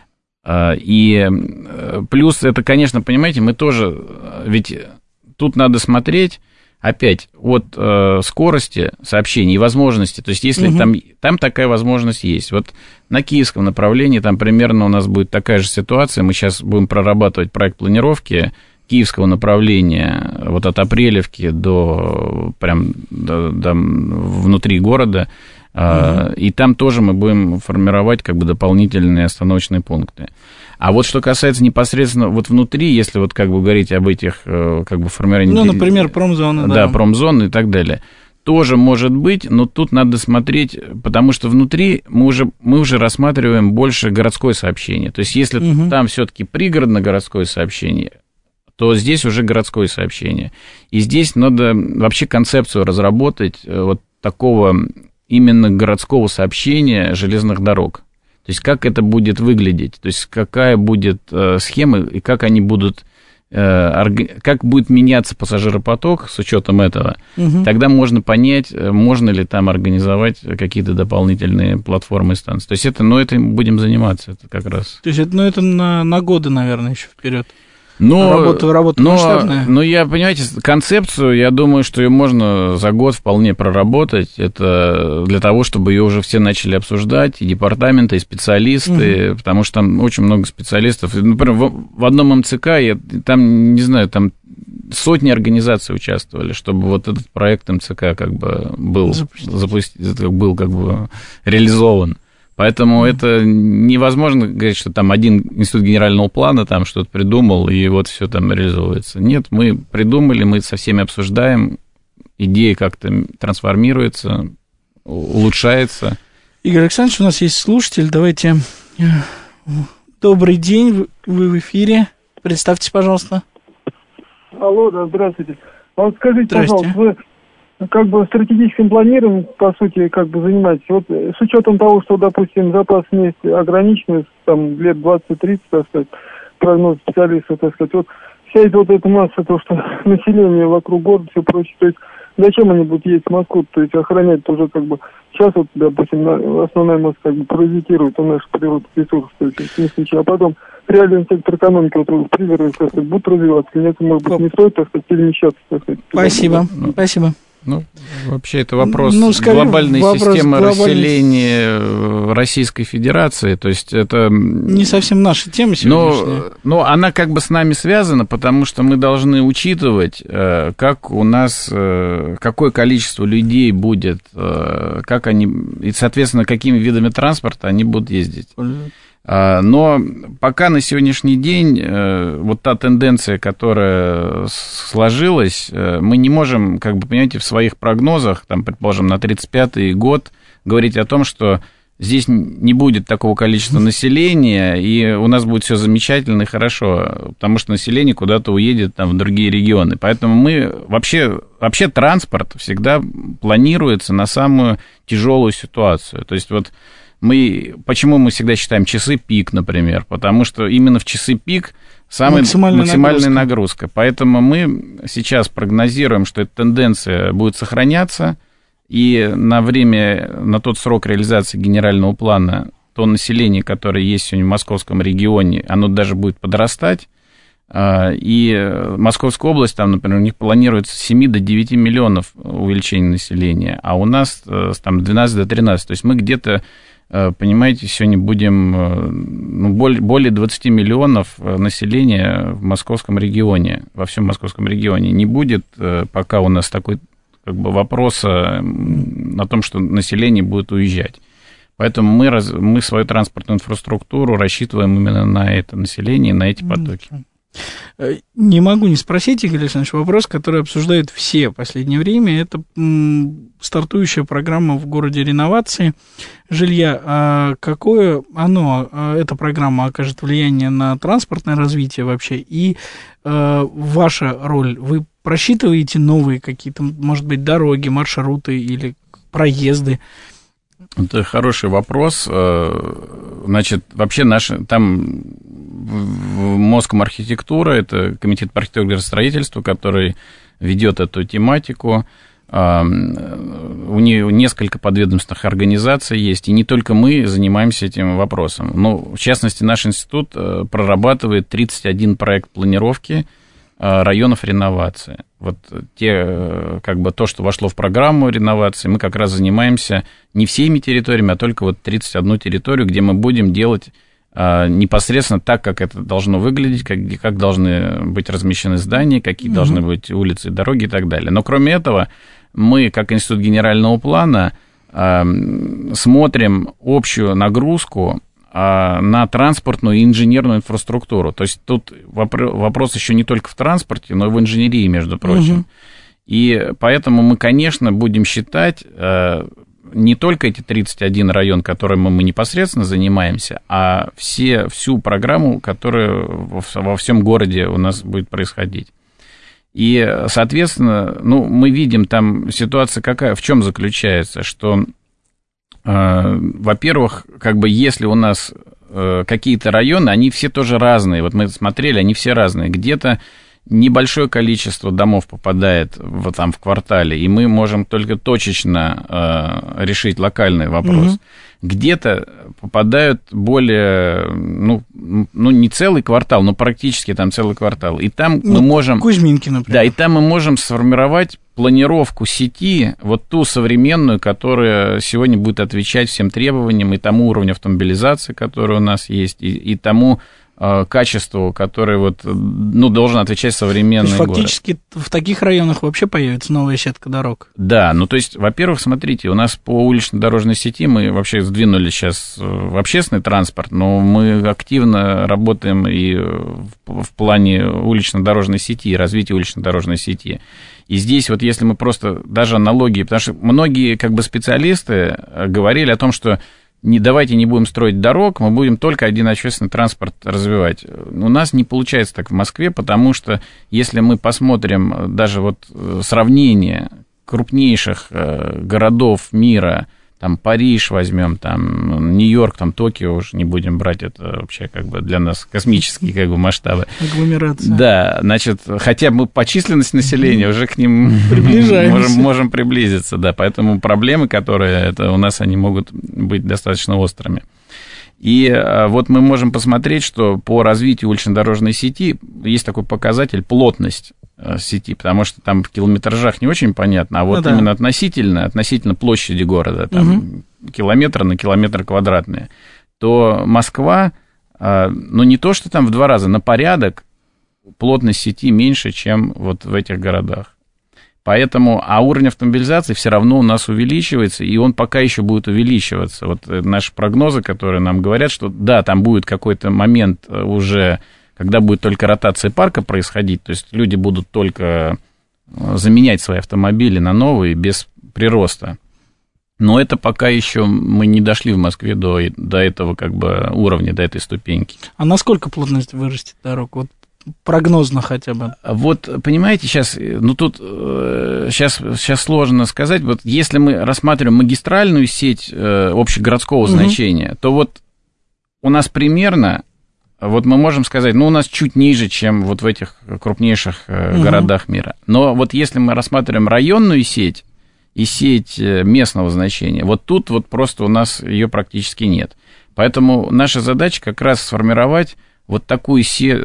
И плюс это, конечно, понимаете, мы тоже, ведь тут надо смотреть, опять, от э, скорости сообщений и возможности, то есть если угу. там, там такая возможность есть. Вот на киевском направлении там примерно у нас будет такая же ситуация, мы сейчас будем прорабатывать проект планировки киевского направления, вот от Апрелевки до, прям, до, до внутри города, Uh-huh. И там тоже мы будем формировать как бы дополнительные остановочные пункты. А вот что касается непосредственно вот внутри, если вот как бы говорить об этих как бы формировании... Ну, например, промзоны, да. Да, промзоны и так далее. Тоже может быть, но тут надо смотреть, потому что внутри мы уже, мы уже рассматриваем больше городское сообщение. То есть если uh-huh. там все-таки пригородно-городское сообщение, то здесь уже городское сообщение. И здесь надо вообще концепцию разработать вот такого... именно городского сообщения железных дорог. То есть как это будет выглядеть, то есть какая будет э, схема и как они будут, э, орг... как будет меняться пассажиропоток с учетом этого, угу. тогда можно понять, можно ли там организовать какие-то дополнительные платформы и станции. То есть это, ну, этим будем заниматься, это как раз. То есть это, ну, это на, на годы, наверное, еще вперед. Но, работа, работа но, масштабная. Но я, понимаете, концепцию, я думаю, что ее можно за год вполне проработать. Это для того, чтобы ее уже все начали обсуждать, и департаменты, и специалисты, угу. потому что там очень много специалистов. Например, в, в одном эм цэ ка, я, там, не знаю, там сотни организаций участвовали, чтобы вот этот проект эм цэ ка как бы был, запусти, был как бы реализован. Поэтому mm-hmm. это невозможно говорить, что там один институт генерального плана там что-то придумал, и вот все там реализуется. Нет, мы придумали, мы со всеми обсуждаем, идея как-то трансформируется, улучшается. Игорь Александрович, у нас есть слушатель, давайте... Добрый день, вы в эфире, представьтесь, пожалуйста. Алло, да, здравствуйте. А вот скажите, пожалуйста, вы... как бы стратегическим планированием, по сути, как бы занимаетесь. Вот с учетом того, что, допустим, запас нефти ограниченный, там, лет двадцать-тридцать, так сказать, прогноз специалистов, так сказать, вот вся эта вот эта масса, то, что население вокруг города, все прочее, то есть зачем они будут ездить в Москву, то есть охранять тоже как бы, сейчас вот, допустим, основная масса как бы паразитирует на наших природных ресурсах, то есть не случае, а потом реальный сектор экономики, вот в пригородах, так сказать, будут развиваться, или нет, может быть, не стоит, так сказать, перемещаться, так сказать. Спасибо, спасибо. Ну, вообще, это вопрос ну, скорее, глобальной вопрос системы глобальной... расселения Российской Федерации, то есть это... Не совсем наша тема сегодняшняя. Но, но она как бы с нами связана, потому что мы должны учитывать, как у нас, какое количество людей будет, как они, и, соответственно, какими видами транспорта они будут ездить. Но пока на сегодняшний день вот та тенденция, которая сложилась, мы не можем, как бы, понимаете, в своих прогнозах, там, предположим, на тридцать пятый год говорить о том, что здесь не будет такого количества населения, и у нас будет все замечательно и хорошо, потому что население куда-то уедет там, в другие регионы. Поэтому мы вообще, вообще транспорт всегда планируется на самую тяжелую ситуацию. То есть вот мы, почему мы всегда считаем часы пик, например? Потому что именно в часы пик самая максимальная, максимальная нагрузка. нагрузка. Поэтому мы сейчас прогнозируем, что эта тенденция будет сохраняться, и на время, на тот срок реализации генерального плана, то население, которое есть сегодня в московском регионе, оно даже будет подрастать. И Московская область, там, например, у них планируется с семи до девяти миллионов увеличения населения, а у нас там двенадцать до тринадцати. То есть мы где-то, понимаете, сегодня будем, ну, более, более двадцати миллионов населения в московском регионе, во всем московском регионе. Не будет пока у нас такой, как бы, вопроса о том, что население будет уезжать. Поэтому мы, раз, мы свою транспортную инфраструктуру рассчитываем именно на это население, на эти потоки. Не могу не спросить, Игорь Александрович, вопрос, который обсуждают все в последнее время. Это стартующая программа в городе реновации жилья. А какое оно, эта программа окажет влияние на транспортное развитие вообще? И э, ваша роль, вы просчитываете новые какие-то, может быть, дороги, маршруты или проезды? Это хороший вопрос. Значит, вообще наши, там в Москомархитектура, это комитет по архитектуре и градостроительству, который ведет эту тематику. У нее несколько подведомственных организаций есть, и не только мы занимаемся этим вопросом. Но, в частности, наш институт прорабатывает тридцать один проект планировки районов реновации. Вот те, как бы то, что вошло в программу реновации, мы как раз занимаемся не всеми территориями, а только вот тридцать одну территорию, где мы будем делать а, непосредственно так, как это должно выглядеть, как, как должны быть размещены здания, какие mm-hmm. должны быть улицы, дороги и так далее. Но кроме этого, мы, как Институт генерального плана, а, смотрим общую нагрузку на транспортную и инженерную инфраструктуру. То есть тут вопрос еще не только в транспорте, но и в инженерии, между прочим. Угу. И поэтому мы, конечно, будем считать не только эти тридцать один район, которым мы непосредственно занимаемся, а все, всю программу, которая во всем городе у нас будет происходить. И, соответственно, ну, мы видим там ситуация какая, в чем заключается, что во-первых, как бы если у нас какие-то районы, они все тоже разные. Вот мы смотрели, они все разные. Где-то небольшое количество домов попадает в, там, в квартале, и мы можем только точечно э, решить локальный вопрос. Угу. Где-то попадают более, ну, ну, не целый квартал, но практически там целый квартал. И там ну, мы можем... Кузьминки, например. Да, и там мы можем сформировать планировку сети, вот ту современную, которая сегодня будет отвечать всем требованиям и тому уровню автомобилизации, который у нас есть, и, и тому э, качеству, которое вот, ну, должен отвечать современный город. То есть фактически город. В таких районах вообще появится новая сетка дорог? Да, ну, то есть, во-первых, смотрите, у нас по улично-дорожной сети мы вообще сдвинули сейчас в общественный транспорт, но мы активно работаем и в, в плане улично-дорожной сети, развития улично-дорожной сети. И здесь вот если мы просто даже аналогии, потому что многие как бы специалисты говорили о том, что не давайте не будем строить дорог, мы будем только один общественный транспорт развивать. У нас не получается так в Москве, потому что если мы посмотрим даже вот сравнение крупнейших городов мира, там Париж возьмем, там Нью-Йорк, там Токио, уж не будем брать, это вообще как бы для нас космические как бы масштабы. Агломерация. Да, значит, хотя бы по численности населения уже к ним можем, можем приблизиться, да, поэтому проблемы, которые это у нас, они могут быть достаточно острыми. И вот мы можем посмотреть, что по развитию улично-дорожной сети есть такой показатель плотность сети, потому что там в километражах не очень понятно, а вот ну, именно да. относительно, относительно площади города, там угу. километры на километр квадратные, то Москва, ну не то, что там в два раза, на порядок плотность сети меньше, чем вот в этих городах. Поэтому, а уровень автомобилизации все равно у нас увеличивается, и он пока еще будет увеличиваться. Вот наши прогнозы, которые нам говорят, что да, там будет какой-то момент уже, когда будет только ротация парка происходить, то есть люди будут только заменять свои автомобили на новые без прироста. Но это пока еще мы не дошли в Москве до, до этого как бы уровня, до этой ступеньки. А насколько плотность вырастет дорог? Вот прогнозно хотя бы. Вот, понимаете, сейчас, ну тут сейчас, сейчас сложно сказать. Вот если мы рассматриваем магистральную сеть общегородского угу. значения, то вот у нас примерно, вот мы можем сказать, ну, у нас чуть ниже, чем вот в этих крупнейших угу. городах мира. Но вот если мы рассматриваем районную сеть и сеть местного значения, вот тут вот просто у нас ее практически нет. Поэтому наша задача как раз сформировать вот такую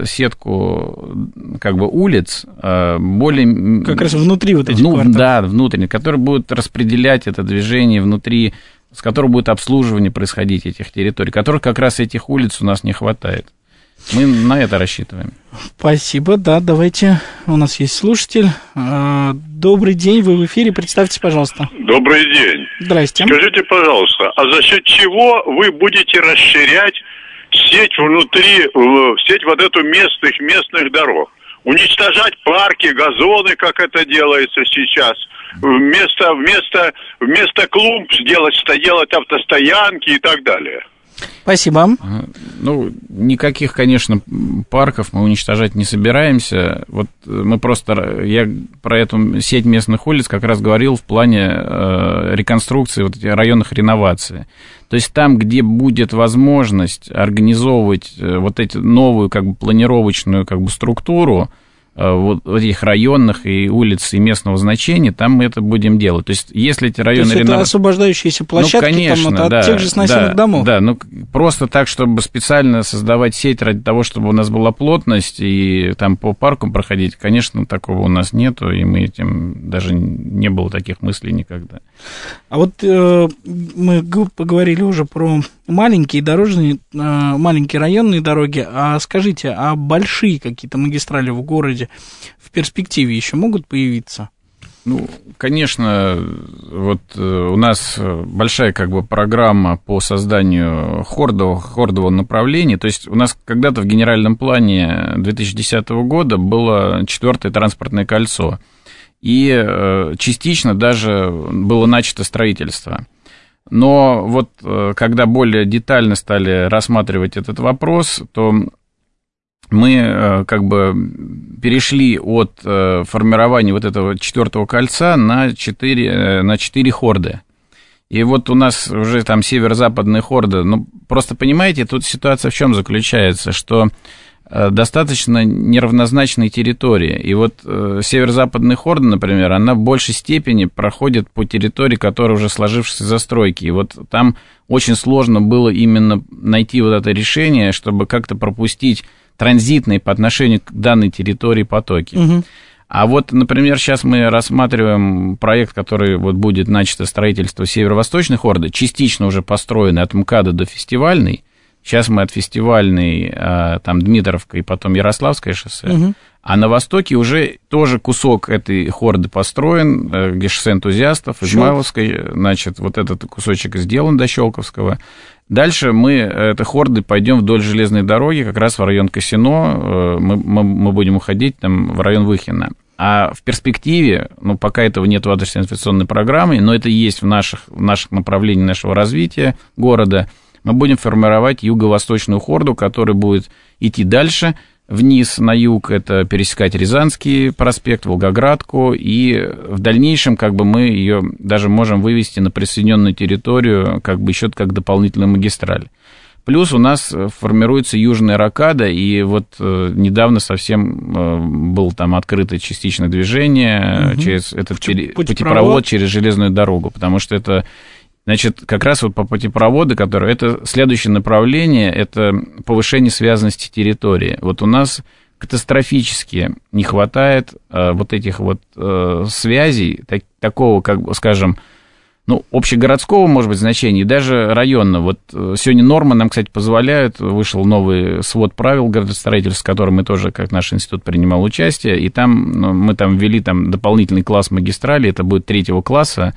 сетку как бы улиц, более... Как раз внутри вот этих ну, кварталов. Да, внутренне, которые будут распределять это движение внутри, с которого будет обслуживание происходить этих территорий, которых как раз этих улиц у нас не хватает. Мы на это рассчитываем. Спасибо, да, давайте, у нас есть слушатель. Добрый день, вы в эфире, представьтесь, пожалуйста. Добрый день. Здрасте. Скажите, пожалуйста, а за счет чего вы будете расширять сеть внутри, сеть вот эту местных, местных дорог? Уничтожать парки, газоны, как это делается сейчас, вместо, вместо, вместо клумб сделать, делать автостоянки и так далее. Спасибо. Ну, никаких, конечно, парков мы уничтожать не собираемся. Вот мы просто, я про эту сеть местных улиц как раз говорил в плане э, реконструкции вот этих районных реноваций. То есть там, где будет возможность организовывать вот эту новую как бы планировочную как бы структуру, вот этих районных и улиц и местного значения, там мы это будем делать. То есть, если эти районы... То есть, это освобождающиеся площадки, ну, конечно, там, да, от тех же сносимых да, домов? Да, ну, просто так, чтобы специально создавать сеть ради того, чтобы у нас была плотность и там по паркам проходить, конечно, такого у нас нету, и мы этим даже не было таких мыслей никогда. А вот э, мы поговорили уже про маленькие дорожные, э, маленькие районные дороги, а скажите, а большие какие-то магистрали в городе в перспективе еще могут появиться? Ну, конечно, вот у нас большая как бы программа по созданию хордового, хордового направления. То есть у нас когда-то в генеральном плане две тысячи десятого года было четвертое транспортное кольцо. И частично даже было начато строительство. Но вот когда более детально стали рассматривать этот вопрос, то мы как бы перешли от формирования вот этого четвертого кольца на четыре, на четыре хорды. И вот у нас уже там северо-западная хорда. Ну, просто понимаете, тут ситуация в чем заключается, что достаточно неравнозначные территории. И вот северо-западная хорда, например, она в большей степени проходит по территории, которая уже сложившейся застройки. И вот там очень сложно было именно найти вот это решение, чтобы как-то пропустить транзитные по отношению к данной территории потоки. Угу. А вот, например, сейчас мы рассматриваем проект, который вот будет начато строительство северо-восточной хорды, частично уже построенный от МКАДа до фестивальной. Сейчас мы от фестивальной, там, Дмитровка и потом Ярославское шоссе. Угу. А на востоке уже тоже кусок этой хорды построен, где шоссе энтузиастов, Измайловской, значит, вот этот кусочек сделан до Щелковского. Дальше мы этой хордой пойдем вдоль железной дороги, как раз в район Косино, мы, мы, мы будем уходить там в район Выхина. А в перспективе, ну, пока этого нет в адресной инвестиционной программе, но это есть в наших, в наших направлениях нашего развития города, мы будем формировать юго-восточную хорду, которая будет идти дальше, вниз на юг, это пересекать Рязанский проспект, Волгоградку, и в дальнейшем как бы мы ее даже можем вывести на присоединенную территорию, как бы еще как дополнительную магистраль. Плюс у нас формируется южная рокада, и вот недавно совсем было там открыто частичное движение угу. через этот Пути, путепровод. путепровод через железную дорогу, потому что это... Значит, как раз вот по путепроводу, который... Это следующее направление, это повышение связанности территории. Вот у нас катастрофически не хватает э, вот этих вот э, связей, так, такого, как бы, скажем, ну, общегородского, может быть, значения, и даже районного. Вот сегодня нормы нам, кстати, позволяют, вышел новый свод правил градостроительства, в котором мы тоже, как наш институт, принимал участие, и там ну, мы там ввели там дополнительный класс магистрали, это будет третьего класса,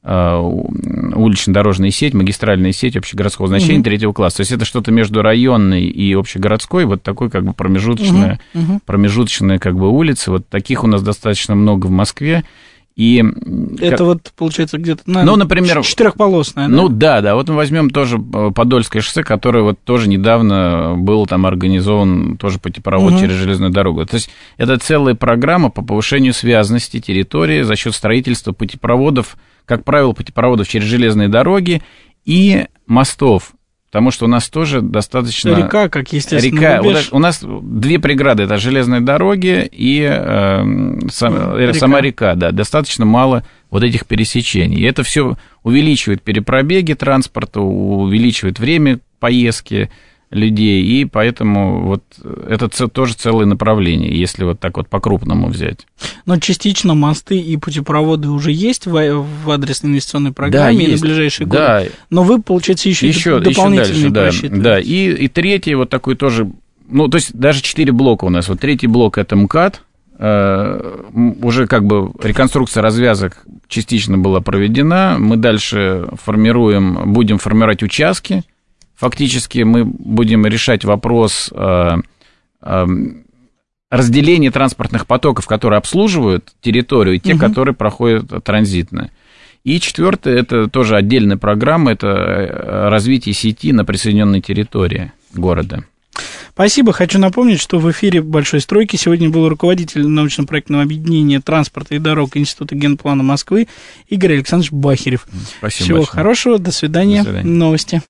улично-дорожная сеть, магистральная сеть общегородского значения uh-huh. третьего класса. То есть это что-то между районной и общегородской, вот такой как бы промежуточная, uh-huh. промежуточная как бы улицы. Вот таких у нас достаточно много в Москве. И это как... вот, получается, где-то, наверное, ну, например, четырехполосная, да? Ну, да, да. Вот мы возьмем тоже Подольское шоссе, которое вот тоже недавно был там организован тоже путепровод uh-huh. через железную дорогу. То есть это целая программа по повышению связанности территории за счет строительства путепроводов, как правило, путепроводов через железные дороги и мостов, потому что у нас тоже достаточно... Река, как естественно, река. Вот у нас две преграды, это железные дороги и э, сам, река. сама река, да, достаточно мало вот этих пересечений. И это все увеличивает перепробеги транспорта, увеличивает время поездки людей, и поэтому вот это тоже целое направление, если вот так вот по-крупному взять. Но частично мосты и путепроводы уже есть в, в адресной инвестиционной программе да, на ближайшие годы, да. но вы, получается, еще, еще дополнительные дальше, да, да. И, и третий вот такой тоже, ну, то есть даже четыре блока у нас. Вот третий блок – это МКАД, э, уже как бы реконструкция развязок частично была проведена, мы дальше формируем, будем формировать участки. Фактически мы будем решать вопрос э, э, разделения транспортных потоков, которые обслуживают территорию, и те, угу. которые проходят транзитно. И четвертое, это тоже отдельная программа, это развитие сети на присоединенной территории города. Спасибо. Хочу напомнить, что в эфире «Большой стройки» сегодня был руководитель научно-проектного объединения транспорта и дорог Института генплана Москвы Игорь Александрович Бахерев. Спасибо. Всего большое. хорошего, до свидания. До свидания. Новости.